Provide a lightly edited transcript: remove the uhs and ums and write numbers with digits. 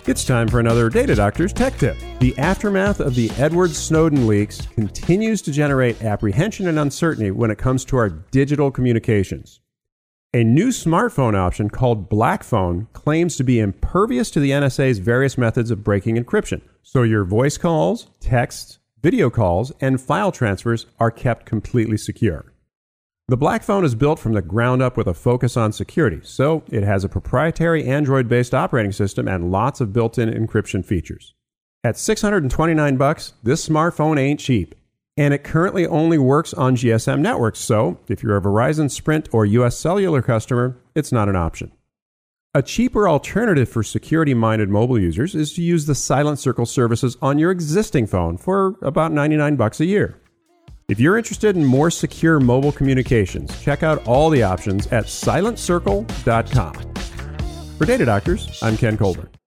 It's time for another Data Doctor's Tech Tip. The aftermath of the Edward Snowden leaks continues to generate apprehension and uncertainty when it comes to our digital communications. A new smartphone option called BlackPhone claims to be impervious to the NSA's various methods of breaking encryption, so your voice calls, texts, video calls, and file transfers are kept completely secure. The BlackPhone is built from the ground up with a focus on security, so it has a proprietary Android-based operating system and lots of built-in encryption features. At $629, this smartphone ain't cheap, and it currently only works on GSM networks, so if you're a Verizon, Sprint, or US Cellular customer, it's not an option. A cheaper alternative for security-minded mobile users is to use the Silent Circle services on your existing phone for about $99 a year. If you're interested in more secure mobile communications, check out all the options at silentcircle.com. For Data Doctors, I'm Ken Colburn.